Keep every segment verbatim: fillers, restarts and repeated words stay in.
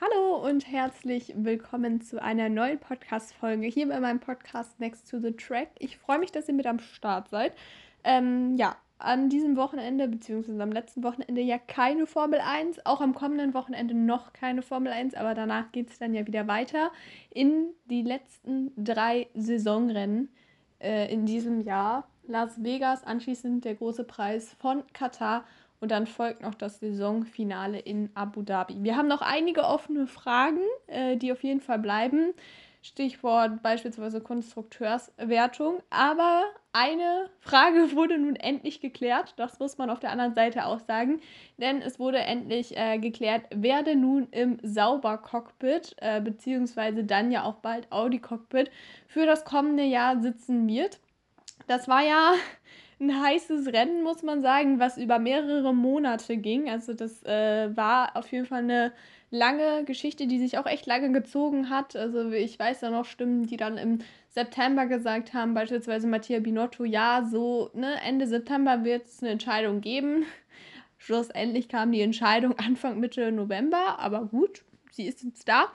Hallo und herzlich willkommen zu einer neuen Podcast-Folge hier bei meinem Podcast Next to the Track. Ich freue mich, dass ihr mit am Start seid. Ähm, ja, an diesem Wochenende, beziehungsweise am letzten Wochenende ja keine Formel eins, auch am kommenden Wochenende noch keine Formel eins, aber danach geht es dann ja wieder weiter in die letzten drei Saisonrennen äh, in diesem Jahr. Las Vegas, anschließend der große Preis von Katar. Und dann folgt noch das Saisonfinale in Abu Dhabi. Wir haben noch einige offene Fragen, äh, die auf jeden Fall bleiben. Stichwort beispielsweise Konstrukteurswertung. Aber eine Frage wurde nun endlich geklärt. Das muss man auf der anderen Seite auch sagen. Denn es wurde endlich äh, geklärt, wer denn nun im Sauber-Cockpit, äh, beziehungsweise dann ja auch bald Audi-Cockpit, für das kommende Jahr sitzen wird. Das war ja ein heißes Rennen, muss man sagen, was über mehrere Monate ging. Also das äh, war auf jeden Fall eine lange Geschichte, die sich auch echt lange gezogen hat. Also ich weiß ja noch Stimmen, die dann im September gesagt haben, beispielsweise Mattia Binotto, ja, so ne, Ende September wird es eine Entscheidung geben. Schlussendlich kam die Entscheidung Anfang, Mitte November, aber gut, sie ist jetzt da.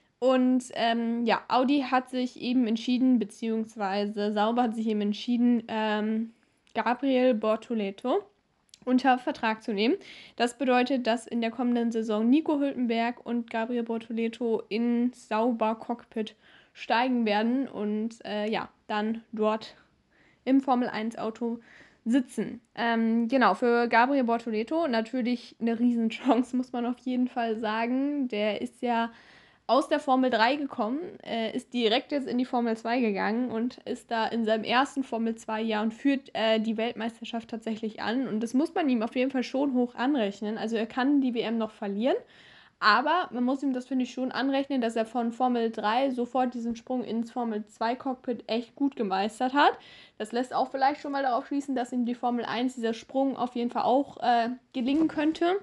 Und ähm, ja, Audi hat sich eben entschieden, beziehungsweise Sauber hat sich eben entschieden, ähm, Gabriel Bortoleto unter Vertrag zu nehmen. Das bedeutet, dass in der kommenden Saison Nico Hülkenberg und Gabriel Bortoleto ins Sauber Cockpit steigen werden und äh, ja, dann dort im Formel eins Auto sitzen. Ähm, genau, für Gabriel Bortoleto natürlich eine Riesenchance, muss man auf jeden Fall sagen. Der ist ja aus der Formel drei gekommen, äh, ist direkt jetzt in die Formel zwei gegangen und ist da in seinem ersten Formel zwei Jahr und führt äh, die Weltmeisterschaft tatsächlich an. Und das muss man ihm auf jeden Fall schon hoch anrechnen. Also er kann die W M noch verlieren, aber man muss ihm das, finde ich, schon anrechnen, dass er von Formel drei sofort diesen Sprung ins Formel zwei Cockpit echt gut gemeistert hat. Das lässt auch vielleicht schon mal darauf schließen, dass ihm die Formel eins, dieser Sprung auf jeden Fall auch äh, gelingen könnte.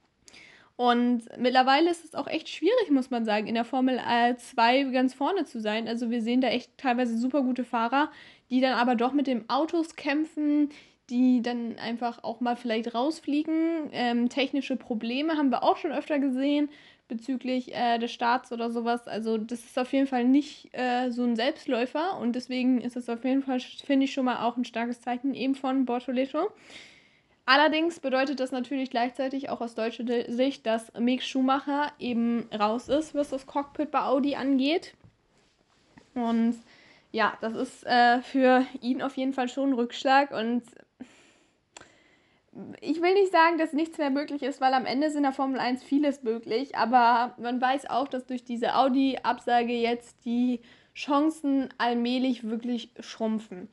Und mittlerweile ist es auch echt schwierig, muss man sagen, in der Formel zwei ganz vorne zu sein. Also wir sehen da echt teilweise super gute Fahrer, die dann aber doch mit den Autos kämpfen, die dann einfach auch mal vielleicht rausfliegen. Ähm, technische Probleme haben wir auch schon öfter gesehen bezüglich äh, des Starts oder sowas. Also das ist auf jeden Fall nicht äh, so ein Selbstläufer und deswegen ist es auf jeden Fall, finde ich, schon mal auch ein starkes Zeichen eben von Bortoleto. Allerdings bedeutet das natürlich gleichzeitig auch aus deutscher Sicht, dass Mick Schumacher eben raus ist, was das Cockpit bei Audi angeht. Und ja, das ist äh, für ihn auf jeden Fall schon ein Rückschlag. Und ich will nicht sagen, dass nichts mehr möglich ist, weil am Ende ist in der Formel eins vieles möglich. Aber man weiß auch, dass durch diese Audi-Absage jetzt die Chancen allmählich wirklich schrumpfen.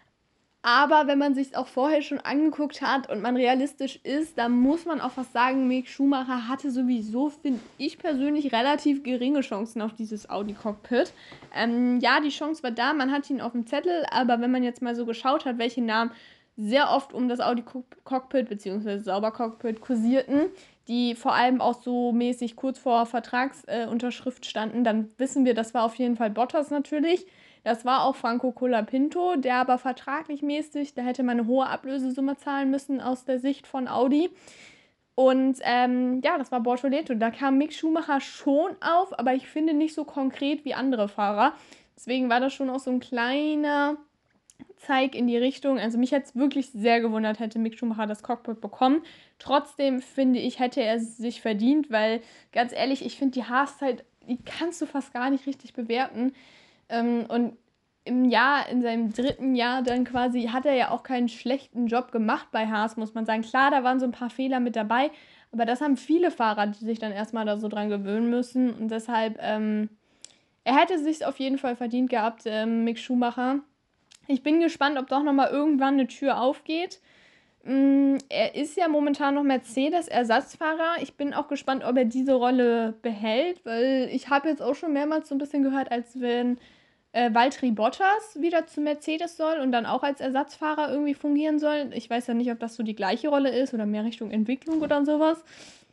Aber wenn man sich es auch vorher schon angeguckt hat und man realistisch ist, dann muss man auch was sagen, Mick Schumacher hatte sowieso, finde ich persönlich, relativ geringe Chancen auf dieses Audi-Cockpit. Ähm, ja, die Chance war da, man hat ihn auf dem Zettel, aber wenn man jetzt mal so geschaut hat, welche Namen sehr oft um das Audi-Cockpit bzw. Sauber-Cockpit kursierten, die vor allem auch so mäßig kurz vor Vertragsunterschrift äh, standen, dann wissen wir, das war auf jeden Fall Bottas natürlich. Das war auch Franco Colapinto, der aber vertraglich mäßig, da hätte man eine hohe Ablösesumme zahlen müssen aus der Sicht von Audi. Und ähm, ja, das war Bortoleto. Da kam Mick Schumacher schon auf, aber ich finde nicht so konkret wie andere Fahrer. Deswegen war das schon auch so ein kleiner Zeig in die Richtung. Also mich hätte es wirklich sehr gewundert, hätte Mick Schumacher das Cockpit bekommen. Trotzdem finde ich, hätte er es sich verdient, weil ganz ehrlich, ich finde die Haas-Zeit, die kannst du fast gar nicht richtig bewerten. Ähm, und im Jahr, in seinem dritten Jahr dann quasi, hat er ja auch keinen schlechten Job gemacht bei Haas, muss man sagen. Klar, da waren so ein paar Fehler mit dabei, aber das haben viele Fahrer, die sich dann erstmal da so dran gewöhnen müssen. Und deshalb, ähm, er hätte es sich auf jeden Fall verdient gehabt, ähm, Mick Schumacher. Ich bin gespannt, ob doch nochmal irgendwann eine Tür aufgeht. Mm, Er ist ja momentan noch Mercedes-Ersatzfahrer. Ich bin auch gespannt, ob er diese Rolle behält, weil ich habe jetzt auch schon mehrmals so ein bisschen gehört, als wenn äh, Valtteri Bottas wieder zu Mercedes soll und dann auch als Ersatzfahrer irgendwie fungieren soll. Ich weiß ja nicht, ob das so die gleiche Rolle ist oder mehr Richtung Entwicklung oder sowas.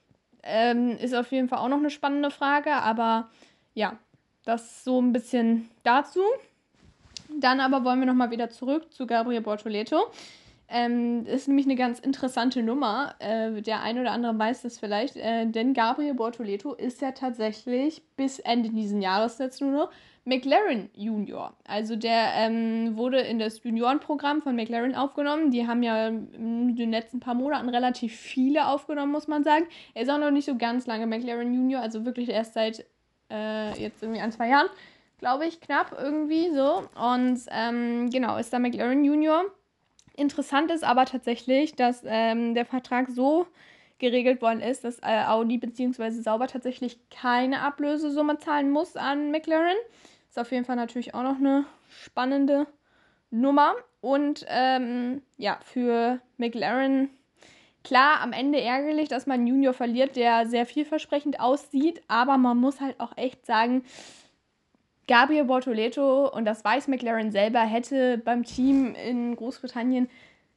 Ähm, ist auf jeden Fall auch noch eine spannende Frage, aber ja, das so ein bisschen dazu. Dann aber wollen wir nochmal wieder zurück zu Gabriel Bortoleto. Ähm, ist nämlich eine ganz interessante Nummer. Äh, der ein oder andere weiß das vielleicht, äh, denn Gabriel Bortoleto ist ja tatsächlich bis Ende diesen Jahres jetzt nur noch McLaren Junior. Also der ähm, wurde in das Juniorenprogramm von McLaren aufgenommen. Die haben ja in den letzten paar Monaten relativ viele aufgenommen, muss man sagen. Er ist auch noch nicht so ganz lange McLaren Junior, also wirklich erst seit äh, jetzt irgendwie ein, zwei Jahren, glaube ich, knapp irgendwie so. Und ähm, genau, ist da McLaren Junior. Interessant ist aber tatsächlich, dass ähm, der Vertrag so geregelt worden ist, dass äh, Audi bzw. Sauber tatsächlich keine Ablösesumme zahlen muss an McLaren. Ist auf jeden Fall natürlich auch noch eine spannende Nummer. Und ähm, ja, für McLaren, klar, am Ende ärgerlich, dass man einen Junior verliert, der sehr vielversprechend aussieht, aber man muss halt auch echt sagen, Gabriel Bortoleto, und das weiß McLaren selber, hätte beim Team in Großbritannien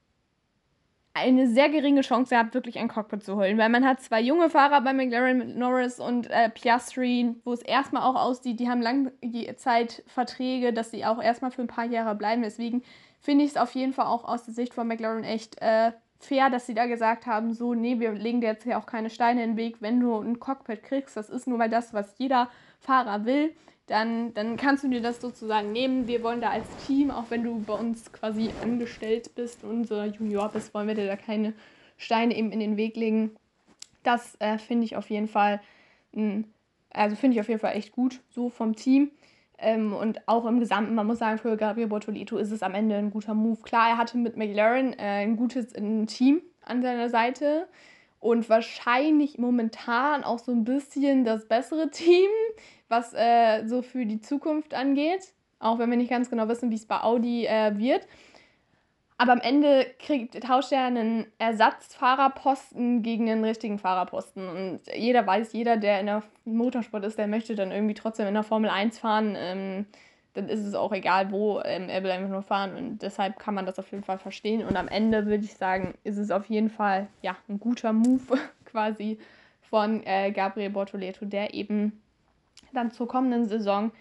eine sehr geringe Chance gehabt, wirklich ein Cockpit zu holen, weil man hat zwei junge Fahrer bei McLaren mit Norris und äh, Piastri, wo es erstmal auch aussieht, die haben lange Zeit Verträge, dass sie auch erstmal für ein paar Jahre bleiben. Deswegen finde ich es auf jeden Fall auch aus der Sicht von McLaren echt äh, fair, dass sie da gesagt haben, so, nee, wir legen dir jetzt hier auch keine Steine in den Weg, wenn du ein Cockpit kriegst, das ist nur mal das, was jeder Fahrer will. Dann, dann kannst du dir das sozusagen nehmen. Wir wollen da als Team, auch wenn du bei uns quasi angestellt bist und unser Junior bist, wollen wir dir da keine Steine eben in den Weg legen. Das äh, finde ich auf jeden Fall, mh, also finde ich auf jeden Fall echt gut, so vom Team. Ähm, und auch im Gesamten, man muss sagen, für Gabriel Bortoleto ist es am Ende ein guter Move. Klar, er hatte mit McLaren äh, ein gutes ein Team an seiner Seite und wahrscheinlich momentan auch so ein bisschen das bessere Team, was äh, so für die Zukunft angeht. Auch wenn wir nicht ganz genau wissen, wie es bei Audi äh, wird. Aber am Ende kriegt, tauscht er einen Ersatzfahrerposten gegen einen richtigen Fahrerposten. Und jeder weiß, jeder, der in der Motorsport ist, der möchte dann irgendwie trotzdem in der Formel eins fahren. Ähm, dann ist es auch egal, wo, ähm, er will einfach nur fahren. Und deshalb kann man das auf jeden Fall verstehen. Und am Ende würde ich sagen, ist es auf jeden Fall ja, ein guter Move quasi von äh, Gabriel Bortoleto, der eben dann zur kommenden Saison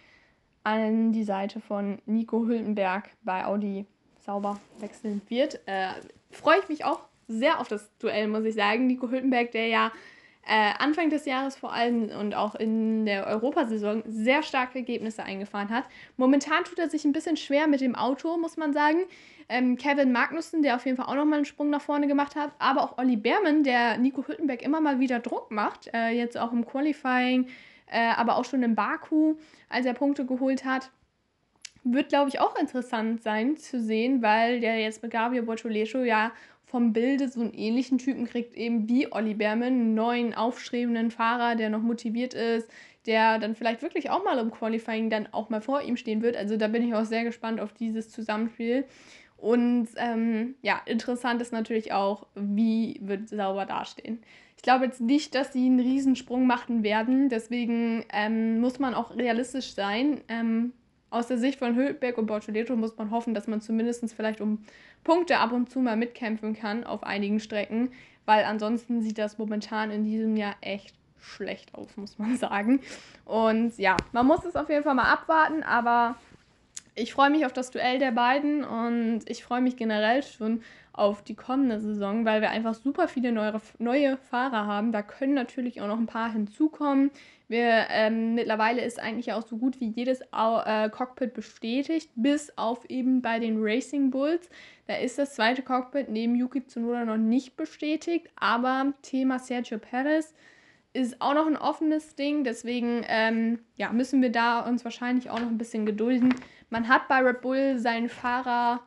an die Seite von Nico Hülkenberg bei Audi Sauber wechseln wird. Äh, freue ich mich auch sehr auf das Duell, muss ich sagen. Nico Hülkenberg, der ja äh, Anfang des Jahres vor allem und auch in der Europasaison sehr starke Ergebnisse eingefahren hat. Momentan tut er sich ein bisschen schwer mit dem Auto, muss man sagen. Ähm, Kevin Magnussen, der auf jeden Fall auch nochmal einen Sprung nach vorne gemacht hat, aber auch Olli Behrmann, der Nico Hülkenberg immer mal wieder Druck macht, äh, jetzt auch im Qualifying, äh, aber auch schon in Baku, als er Punkte geholt hat. Wird, glaube ich, auch interessant sein zu sehen, weil der jetzt mit Gabriel Bortoleto ja vom Bilde so einen ähnlichen Typen kriegt, eben wie Olli Behrmann, einen neuen, aufstrebenden Fahrer, der noch motiviert ist, der dann vielleicht wirklich auch mal im Qualifying dann auch mal vor ihm stehen wird. Also da bin ich auch sehr gespannt auf dieses Zusammenspiel. Und ähm, ja, interessant ist natürlich auch, wie wird Sauber dastehen. Ich glaube jetzt nicht, dass sie einen Riesensprung machen werden, deswegen ähm, muss man auch realistisch sein. Ähm, aus der Sicht von Hülkenberg und Bortoleto muss man hoffen, dass man zumindest vielleicht um Punkte ab und zu mal mitkämpfen kann auf einigen Strecken, weil ansonsten sieht das momentan in diesem Jahr echt schlecht aus, muss man sagen. Und ja, man muss es auf jeden Fall mal abwarten, aber ich freue mich auf das Duell der beiden und ich freue mich generell schon auf die kommende Saison, weil wir einfach super viele neue, neue Fahrer haben. Da können natürlich auch noch ein paar hinzukommen. Wir, ähm, mittlerweile ist eigentlich auch so gut wie jedes äh, Cockpit bestätigt, bis auf eben bei den Racing Bulls. Da ist das zweite Cockpit neben Yuki Tsunoda noch nicht bestätigt, aber Thema Sergio Perez ist auch noch ein offenes Ding, deswegen ähm, ja, müssen wir da uns wahrscheinlich auch noch ein bisschen gedulden. Man hat bei Red Bull seinen Fahrerpool,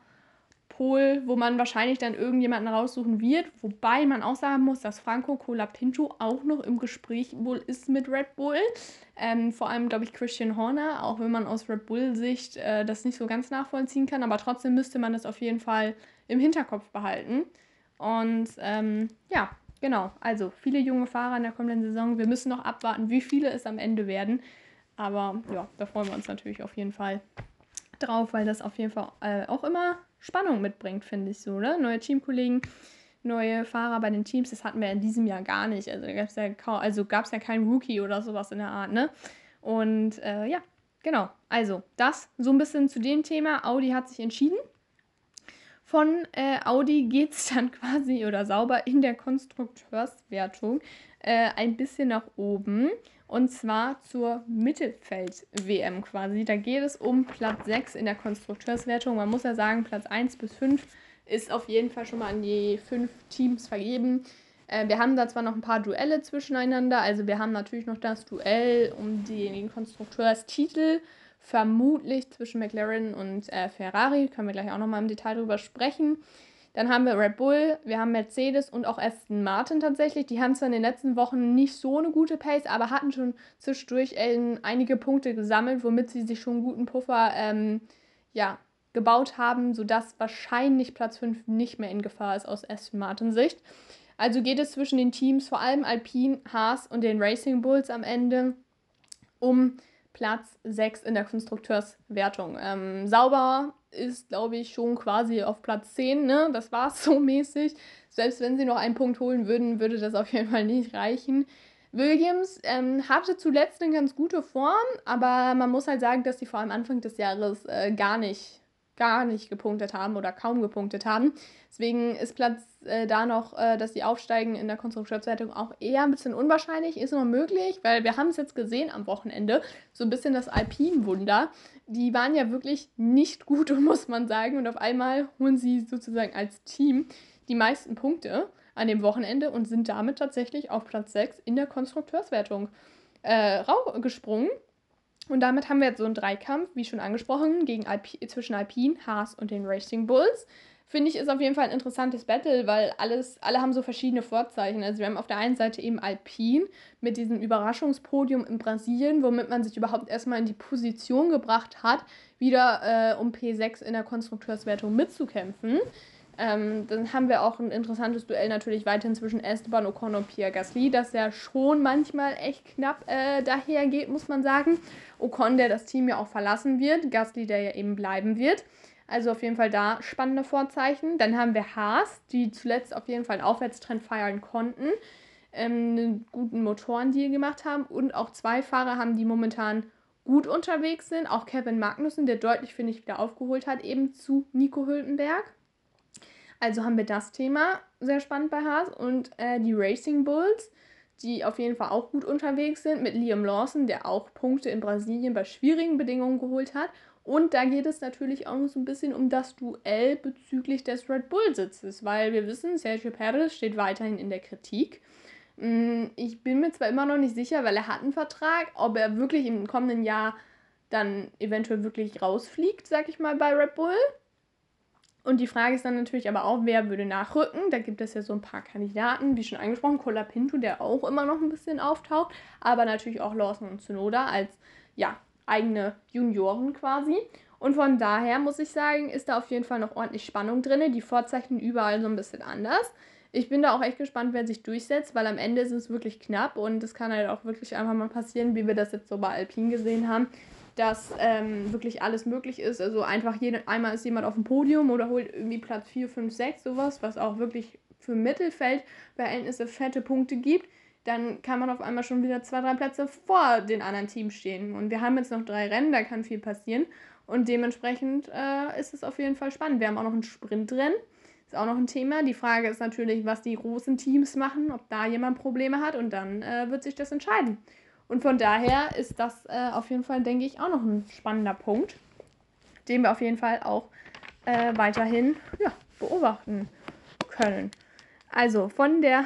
wo man wahrscheinlich dann irgendjemanden raussuchen wird, wobei man auch sagen muss, dass Franco Colapinto auch noch im Gespräch wohl ist mit Red Bull. Ähm, vor allem, glaube ich, Christian Horner, auch wenn man aus Red Bull-Sicht äh, das nicht so ganz nachvollziehen kann, aber trotzdem müsste man das auf jeden Fall im Hinterkopf behalten. Und ähm, ja, genau, also viele junge Fahrer in der kommenden Saison. Wir müssen noch abwarten, wie viele es am Ende werden. Aber ja, da freuen wir uns natürlich auf jeden Fall drauf, weil das auf jeden Fall äh, auch immer Spannung mitbringt, finde ich so, ne? Neue Teamkollegen, neue Fahrer bei den Teams, das hatten wir in diesem Jahr gar nicht. Also da gab es ja kaum, also gab es ja keinen Rookie oder sowas in der Art, ne? Und äh, ja, genau. Also das so ein bisschen zu dem Thema. Audi hat sich entschieden Von äh, Audi geht es dann quasi oder sauber in der Konstrukteurswertung äh, ein bisschen nach oben. Und zwar zur Mittelfeld-W M quasi. Da geht es um Platz sechs in der Konstrukteurswertung. Man muss ja sagen, Platz eins bis fünf ist auf jeden Fall schon mal an die fünf Teams vergeben. Äh, wir haben da zwar noch ein paar Duelle zwischeneinander. Also wir haben natürlich noch das Duell um den Konstrukteurstitel. Vermutlich zwischen McLaren und äh, Ferrari. Können wir gleich auch nochmal im Detail drüber sprechen. Dann haben wir Red Bull, wir haben Mercedes und auch Aston Martin tatsächlich. Die haben zwar in den letzten Wochen nicht so eine gute Pace, aber hatten schon zwischendurch äh, einige Punkte gesammelt, womit sie sich schon einen guten Puffer ähm, ja, gebaut haben, sodass wahrscheinlich Platz fünf nicht mehr in Gefahr ist aus Aston Martin Sicht. Also geht es zwischen den Teams, vor allem Alpine, Haas und den Racing Bulls am Ende, um Platz sechs in der Konstrukteurswertung. Ähm, sauber ist, glaube ich, schon quasi auf Platz zehn, ne? Das war es so mäßig. Selbst wenn sie noch einen Punkt holen würden, würde das auf jeden Fall nicht reichen. Williams ähm, hatte zuletzt eine ganz gute Form, aber man muss halt sagen, dass sie vor allem Anfang des Jahres äh, gar nicht, gar nicht gepunktet haben oder kaum gepunktet haben. Deswegen ist Platz äh, da noch, äh, dass sie aufsteigen in der Konstrukteurswertung auch eher ein bisschen unwahrscheinlich, ist noch möglich, weil wir haben es jetzt gesehen am Wochenende, so ein bisschen das Alpine-Wunder. Die waren ja wirklich nicht gut, muss man sagen, und auf einmal holen sie sozusagen als Team die meisten Punkte an dem Wochenende und sind damit tatsächlich auf Platz sechs in der Konstrukteurswertung äh, gesprungen. Und damit haben wir jetzt so einen Dreikampf, wie schon angesprochen, gegen Alpi- zwischen Alpine, Haas und den Racing Bulls. Finde ich, ist auf jeden Fall ein interessantes Battle, weil alles, alle haben so verschiedene Vorzeichen. Also wir haben auf der einen Seite eben Alpine mit diesem Überraschungspodium in Brasilien, womit man sich überhaupt erstmal in die Position gebracht hat, wieder äh, um P sechs in der Konstrukteurswertung mitzukämpfen. Ähm, dann haben wir auch ein interessantes Duell natürlich weiterhin zwischen Esteban Ocon und Pierre Gasly, das ja schon manchmal echt knapp äh, dahergeht, muss man sagen. Ocon, der das Team ja auch verlassen wird, Gasly, der ja eben bleiben wird. Also auf jeden Fall da spannende Vorzeichen. Dann haben wir Haas, die zuletzt auf jeden Fall einen Aufwärtstrend feiern konnten, ähm, einen guten Motorendeal gemacht haben und auch zwei Fahrer haben, die momentan gut unterwegs sind. Auch Kevin Magnussen, der deutlich, finde ich, wieder aufgeholt hat, eben zu Nico Hülkenberg. Also haben wir das Thema sehr spannend bei Haas und äh, die Racing Bulls, die auf jeden Fall auch gut unterwegs sind, mit Liam Lawson, der auch Punkte in Brasilien bei schwierigen Bedingungen geholt hat. Und da geht es natürlich auch so ein bisschen um das Duell bezüglich des Red Bull-Sitzes, weil wir wissen, Sergio Perez steht weiterhin in der Kritik. Ich bin mir zwar immer noch nicht sicher, weil er hat einen Vertrag, ob er wirklich im kommenden Jahr dann eventuell wirklich rausfliegt, sag ich mal, bei Red Bull. Und die Frage ist dann natürlich aber auch, wer würde nachrücken? Da gibt es ja so ein paar Kandidaten, wie schon angesprochen, Colapinto, der auch immer noch ein bisschen auftaucht, aber natürlich auch Lawson und Tsunoda als, ja, eigene Junioren quasi. Und von daher muss ich sagen, ist da auf jeden Fall noch ordentlich Spannung drin. Die Vorzeichen überall so ein bisschen anders. Ich bin da auch echt gespannt, wer sich durchsetzt, weil am Ende ist es wirklich knapp und es kann halt auch wirklich einfach mal passieren, wie wir das jetzt so bei Alpine gesehen haben, dass ähm, wirklich alles möglich ist. Also einfach jede, einmal ist jemand auf dem Podium oder holt irgendwie Platz vier, fünf, sechs, sowas, was auch wirklich für Mittelfeldverhältnisse fette Punkte gibt. Dann kann man auf einmal schon wieder zwei, drei Plätze vor den anderen Teams stehen. Und wir haben jetzt noch drei Rennen, da kann viel passieren. Und dementsprechend äh, ist es auf jeden Fall spannend. Wir haben auch noch ein Sprintrennen, ist auch noch ein Thema. Die Frage ist natürlich, was die großen Teams machen, ob da jemand Probleme hat und dann äh, wird sich das entscheiden. Und von daher ist das äh, auf jeden Fall, denke ich, auch noch ein spannender Punkt, den wir auf jeden Fall auch äh, weiterhin ja, beobachten können. Also von der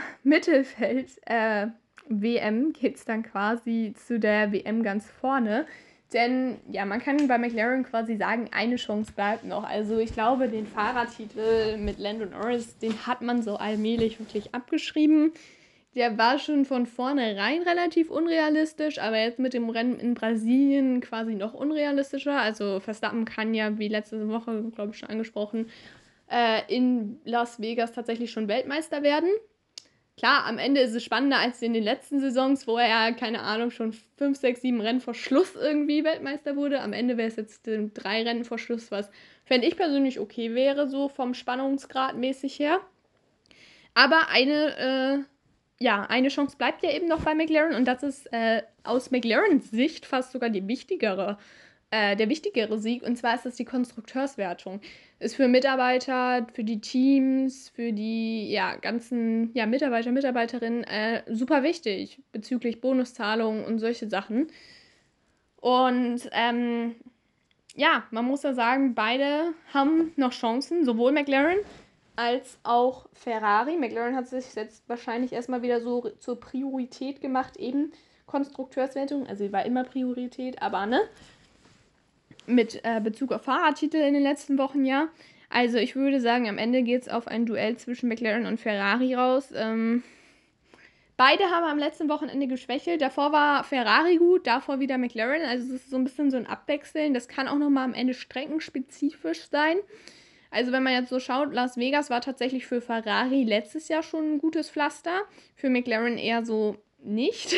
Mittelfeld-W M äh, geht es dann quasi zu der W M ganz vorne. Denn ja, man kann bei McLaren quasi sagen, eine Chance bleibt noch. Also ich glaube, den Fahrertitel mit Lando Norris, den hat man so allmählich wirklich abgeschrieben. Der war schon von vornherein relativ unrealistisch, aber jetzt mit dem Rennen in Brasilien quasi noch unrealistischer. Also Verstappen kann ja, wie letzte Woche, glaube ich, schon angesprochen, äh, in Las Vegas tatsächlich schon Weltmeister werden. Klar, am Ende ist es spannender als in den letzten Saisons, wo er, keine Ahnung, schon fünf, sechs, sieben Rennen vor Schluss irgendwie Weltmeister wurde. Am Ende wäre es jetzt äh, drei Rennen vor Schluss, was, fände ich persönlich okay wäre, so vom Spannungsgrad mäßig her. Aber eine, äh, ja, eine Chance bleibt ja eben noch bei McLaren und das ist äh, aus McLarens Sicht fast sogar die wichtigere äh, der wichtigere Sieg, und zwar ist das die Konstrukteurswertung. Ist für Mitarbeiter, für die Teams, für die ja, ganzen ja, Mitarbeiter, Mitarbeiterinnen äh, super wichtig bezüglich Bonuszahlungen und solche Sachen. Und ähm, ja, man muss ja sagen, beide haben noch Chancen, sowohl McLaren als auch Ferrari. McLaren hat sich jetzt wahrscheinlich erstmal wieder so zur Priorität gemacht, eben Konstrukteurswertung. Also sie war immer Priorität, aber ne? Mit äh, Bezug auf Fahrertitel in den letzten Wochen, ja. Also ich würde sagen, am Ende geht es auf ein Duell zwischen McLaren und Ferrari raus. Ähm, beide haben am letzten Wochenende geschwächelt. Davor war Ferrari gut, davor wieder McLaren. Also es ist so ein bisschen so ein Abwechseln. Das kann auch nochmal am Ende streckenspezifisch sein. Also wenn man jetzt so schaut, Las Vegas war tatsächlich für Ferrari letztes Jahr schon ein gutes Pflaster. Für McLaren eher so nicht.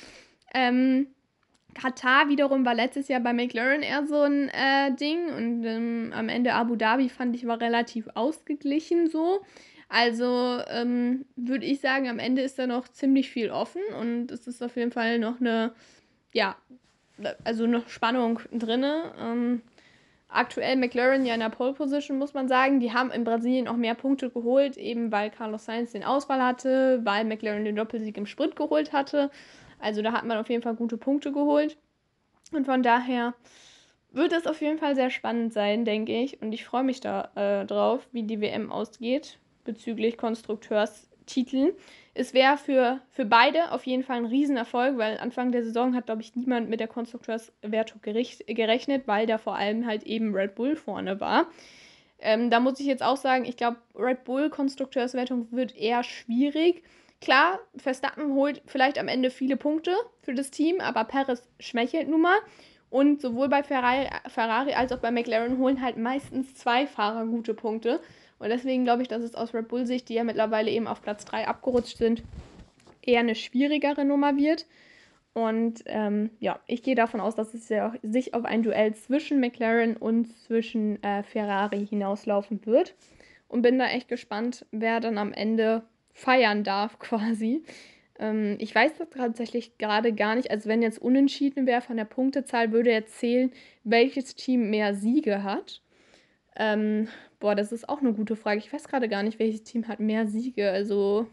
ähm, Katar wiederum war letztes Jahr bei McLaren eher so ein äh, Ding. Und ähm, am Ende Abu Dhabi fand ich war relativ ausgeglichen so. Also ähm, würde ich sagen, am Ende ist da noch ziemlich viel offen. Und es ist auf jeden Fall noch eine, ja, also eine Spannung drin. Ähm, aktuell McLaren ja in der Pole Position, muss man sagen. Die haben in Brasilien auch mehr Punkte geholt, eben weil Carlos Sainz den Ausfall hatte, weil McLaren den Doppelsieg im Sprint geholt hatte. Also da hat man auf jeden Fall gute Punkte geholt. Und von daher wird es auf jeden Fall sehr spannend sein, denke ich. Und ich freue mich da äh, drauf, wie die W M ausgeht bezüglich Konstrukteurstiteln. Es wäre für, für beide auf jeden Fall ein Riesenerfolg, weil Anfang der Saison hat, glaube ich, niemand mit der Konstrukteurswertung gerechnet, weil da vor allem halt eben Red Bull vorne war. Ähm, da muss ich jetzt auch sagen, ich glaube, Red Bull Konstrukteurswertung wird eher schwierig. Klar, Verstappen holt vielleicht am Ende viele Punkte für das Team, aber Perez schwächelt nun mal. Und sowohl bei Ferrari, Ferrari als auch bei McLaren holen halt meistens zwei Fahrer gute Punkte. Und deswegen glaube ich, dass es aus Red Bull-Sicht, die ja mittlerweile eben auf Platz drei abgerutscht sind, eher eine schwierigere Nummer wird. Und ähm, ja, ich gehe davon aus, dass es ja auch sich auf ein Duell zwischen McLaren und zwischen äh, Ferrari hinauslaufen wird. Und bin da echt gespannt, wer dann am Ende feiern darf quasi. Ähm, ich weiß das tatsächlich gerade gar nicht. Also wenn jetzt unentschieden wäre von der Punktezahl, würde jetzt zählen, welches Team mehr Siege hat. Ähm, boah, das ist auch eine gute Frage. Ich weiß gerade gar nicht, welches Team hat mehr Siege. Also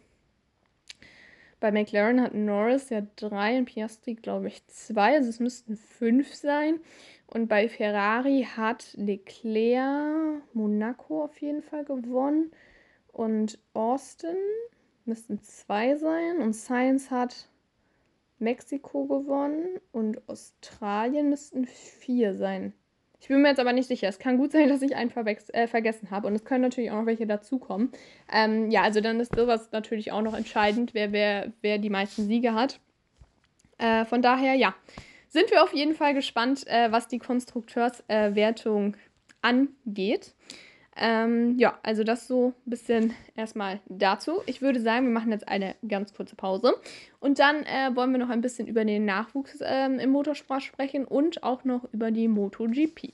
bei McLaren hat Norris ja drei und Piastri, glaube ich, zwei. Also es müssten fünf sein. Und bei Ferrari hat Leclerc Monaco auf jeden Fall gewonnen. Und Austin müssten zwei sein. Und Sainz hat Mexiko gewonnen. Und Australien müssten vier sein. Ich bin mir jetzt aber nicht sicher. Es kann gut sein, dass ich einen äh, vergessen habe. Und es können natürlich auch noch welche dazukommen. Ähm, ja, also dann ist sowas natürlich auch noch entscheidend, wer, wer, wer die meisten Siege hat. Äh, von daher, ja, sind wir auf jeden Fall gespannt, äh, was die Konstrukteurswertung äh, angeht. Ähm, ja, also das so ein bisschen erstmal dazu. Ich würde sagen, wir machen jetzt eine ganz kurze Pause. Und dann äh, wollen wir noch ein bisschen über den Nachwuchs ähm, im Motorsport sprechen und auch noch über die MotoGP.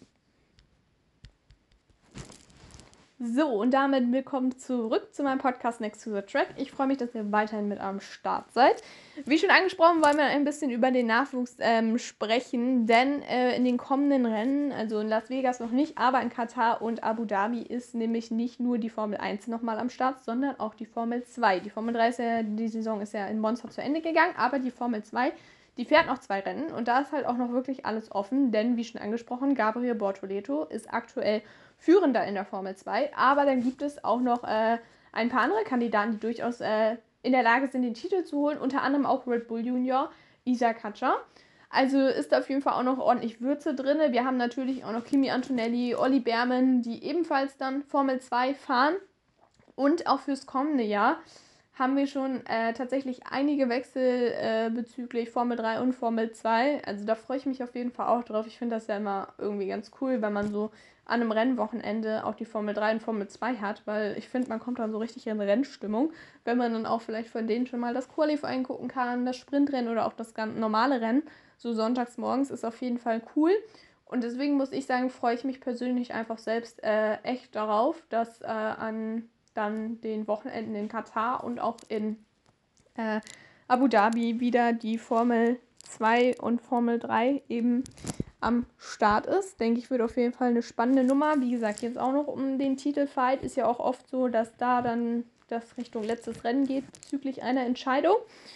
So, und damit willkommen zurück zu meinem Podcast Next to the Track. Ich freue mich, dass ihr weiterhin mit am Start seid. Wie schon angesprochen, wollen wir ein bisschen über den Nachwuchs ähm, sprechen, denn äh, in den kommenden Rennen, also in Las Vegas noch nicht, aber in Katar und Abu Dhabi ist nämlich nicht nur die Formel eins nochmal am Start, sondern auch die Formel zwei. Die Formel drei ist ja, die Saison ist ja in Monza zu Ende gegangen, aber die Formel zwei, die fährt noch zwei Rennen und da ist halt auch noch wirklich alles offen, denn wie schon angesprochen, Gabriel Bortoleto ist aktuell Führender in der Formel zwei, aber dann gibt es auch noch äh, ein paar andere Kandidaten, die durchaus äh, in der Lage sind, den Titel zu holen, unter anderem auch Red Bull Junior, Isaac Hatcher. Also ist da auf jeden Fall auch noch ordentlich Würze drin. Wir haben natürlich auch noch Kimi Antonelli, Olli Behrmann, die ebenfalls dann Formel zwei fahren. Und auch fürs kommende Jahr haben wir schon äh, tatsächlich einige Wechsel äh, bezüglich Formel drei und Formel zwei. Also da freue ich mich auf jeden Fall auch drauf. Ich finde das ja immer irgendwie ganz cool, wenn man so an einem Rennwochenende auch die Formel drei und Formel zwei hat, weil ich finde, man kommt dann so richtig in Rennstimmung, wenn man dann auch vielleicht von denen schon mal das Qualifying gucken kann, das Sprintrennen oder auch das ganz normale Rennen, so sonntags morgens, ist auf jeden Fall cool. Und deswegen muss ich sagen, freue ich mich persönlich einfach selbst äh, echt darauf, dass äh, an dann den Wochenenden in Katar und auch in äh, Abu Dhabi wieder die Formel zwei und Formel drei eben am Start ist. Denke ich, wird auf jeden Fall eine spannende Nummer. Wie gesagt, jetzt auch noch um den Titelfight. Ist ja auch oft so, dass da dann das Richtung letztes Rennen geht bezüglich einer Entscheidung.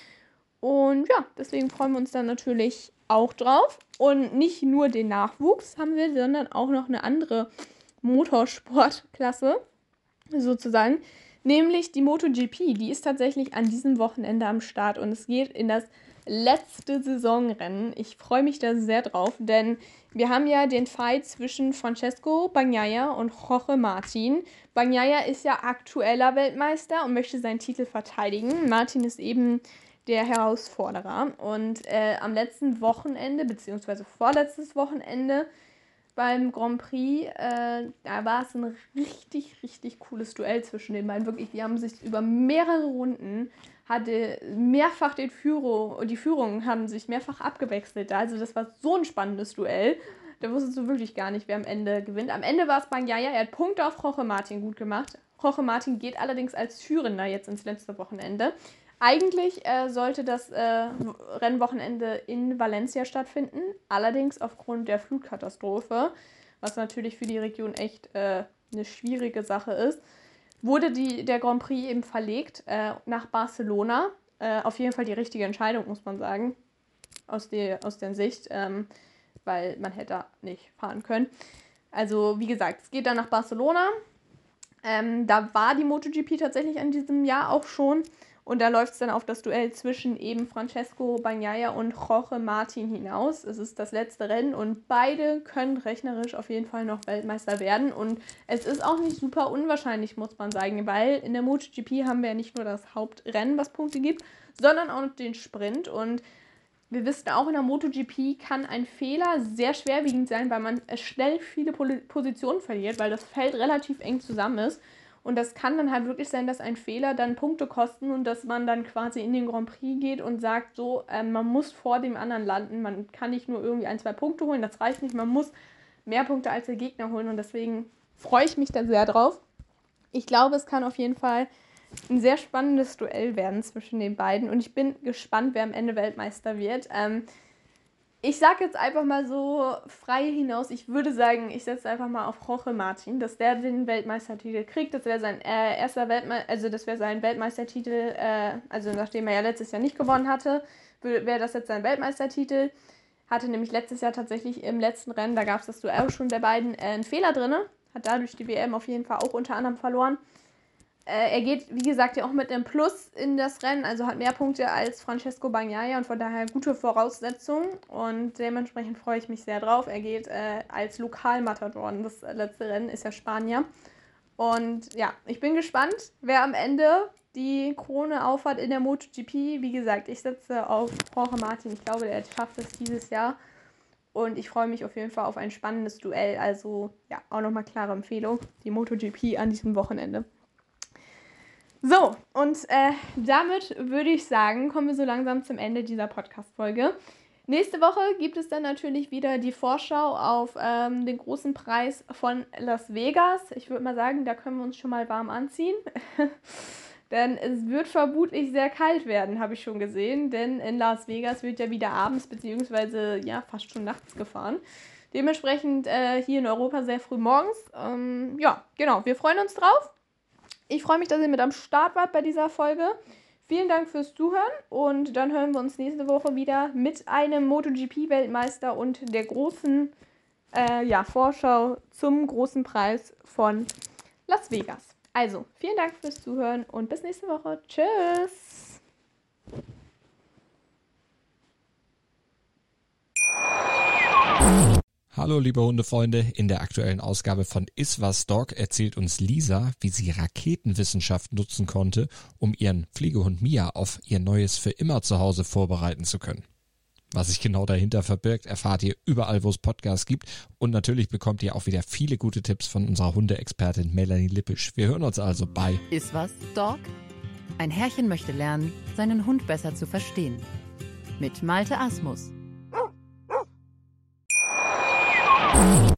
Und ja, deswegen freuen wir uns dann natürlich auch drauf. Und nicht nur den Nachwuchs haben wir, sondern auch noch eine andere Motorsportklasse sozusagen, nämlich die MotoGP. Die ist tatsächlich an diesem Wochenende am Start und es geht in das letzte Saisonrennen. Ich freue mich da sehr drauf, denn wir haben ja den Fight zwischen Francesco Bagnaia und Jorge Martin. Bagnaia ist ja aktueller Weltmeister und möchte seinen Titel verteidigen. Martin ist eben der Herausforderer. Und äh, am letzten Wochenende, beziehungsweise vorletztes Wochenende beim Grand Prix, äh, da war es ein richtig, richtig cooles Duell zwischen den beiden. Wirklich, die haben sich über mehrere Runden, hatte mehrfach den Führung, die Führungen haben sich mehrfach abgewechselt. Also das war so ein spannendes Duell. Da wusstest du wirklich gar nicht, wer am Ende gewinnt. Am Ende war es Bagnaia, er hat Punkte auf Jorge Martin gut gemacht. Jorge Martin geht allerdings als Führender jetzt ins letzte Wochenende. Eigentlich äh, sollte das äh, Rennwochenende in Valencia stattfinden, allerdings aufgrund der Flutkatastrophe, was natürlich für die Region echt äh, eine schwierige Sache ist, wurde die, der Grand Prix eben verlegt äh, nach Barcelona. Äh, auf jeden Fall die richtige Entscheidung, muss man sagen, aus, die, aus der Sicht, ähm, weil man hätte da nicht fahren können. Also wie gesagt, es geht dann nach Barcelona. Ähm, da war die MotoGP tatsächlich in diesem Jahr auch schon. Und da läuft es dann auf das Duell zwischen eben Francesco Bagnaia und Jorge Martin hinaus. Es ist das letzte Rennen und beide können rechnerisch auf jeden Fall noch Weltmeister werden. Und es ist auch nicht super unwahrscheinlich, muss man sagen, weil in der MotoGP haben wir ja nicht nur das Hauptrennen, was Punkte gibt, sondern auch noch den Sprint. Und wir wissen auch, in der MotoGP kann ein Fehler sehr schwerwiegend sein, weil man schnell viele Positionen verliert, weil das Feld relativ eng zusammen ist. Und das kann dann halt wirklich sein, dass ein Fehler dann Punkte kosten und dass man dann quasi in den Grand Prix geht und sagt so, äh, man muss vor dem anderen landen, man kann nicht nur irgendwie ein, zwei Punkte holen, das reicht nicht, man muss mehr Punkte als der Gegner holen und deswegen freue ich mich da sehr drauf. Ich glaube, es kann auf jeden Fall ein sehr spannendes Duell werden zwischen den beiden und ich bin gespannt, wer am Ende Weltmeister wird. Ähm, Ich sage jetzt einfach mal so frei hinaus, ich würde sagen, ich setze einfach mal auf Jorge Martin, dass der den Weltmeistertitel kriegt. Das wäre sein äh, erster Weltmeister, also das wäre sein Weltmeistertitel, äh, also nachdem er ja letztes Jahr nicht gewonnen hatte, wäre das jetzt sein Weltmeistertitel. Hatte nämlich letztes Jahr tatsächlich im letzten Rennen, da gab es das Duell schon der beiden, äh, einen Fehler drin. Hat dadurch die W M auf jeden Fall auch unter anderem verloren. Äh, er geht, wie gesagt, ja auch mit einem Plus in das Rennen, also hat mehr Punkte als Francesco Bagnaia und von daher gute Voraussetzungen und dementsprechend freue ich mich sehr drauf. Er geht äh, als Lokalmatador, das letzte Rennen ist ja Spanier. Und ja, ich bin gespannt, wer am Ende die Krone aufhat in der MotoGP. Wie gesagt, ich setze auf Jorge Martin, ich glaube, der schafft es dieses Jahr. Und ich freue mich auf jeden Fall auf ein spannendes Duell. Also ja, auch nochmal klare Empfehlung, die MotoGP an diesem Wochenende. So, und äh, damit würde ich sagen, kommen wir so langsam zum Ende dieser Podcast-Folge. Nächste Woche gibt es dann natürlich wieder die Vorschau auf ähm, den großen Preis von Las Vegas. Ich würde mal sagen, da können wir uns schon mal warm anziehen. Denn es wird vermutlich sehr kalt werden, habe ich schon gesehen. Denn in Las Vegas wird ja wieder abends bzw. ja fast schon nachts gefahren. Dementsprechend äh, hier in Europa sehr früh morgens. Ähm, ja, genau, wir freuen uns drauf. Ich freue mich, dass ihr mit am Start wart bei dieser Folge. Vielen Dank fürs Zuhören und dann hören wir uns nächste Woche wieder mit einem MotoGP-Weltmeister und der großen äh, ja, Vorschau zum großen Preis von Las Vegas. Also, vielen Dank fürs Zuhören und bis nächste Woche. Tschüss! Hallo liebe Hundefreunde, in der aktuellen Ausgabe von Iswas Dog erzählt uns Lisa, wie sie Raketenwissenschaft nutzen konnte, um ihren Pflegehund Mia auf ihr neues für immer Zuhause vorbereiten zu können. Was sich genau dahinter verbirgt, erfahrt ihr überall, wo es Podcasts gibt und natürlich bekommt ihr auch wieder viele gute Tipps von unserer Hundeexpertin Melanie Lippisch. Wir hören uns also bei Iswas Dog? Ein Herrchen möchte lernen, seinen Hund besser zu verstehen. Mit Malte Asmus.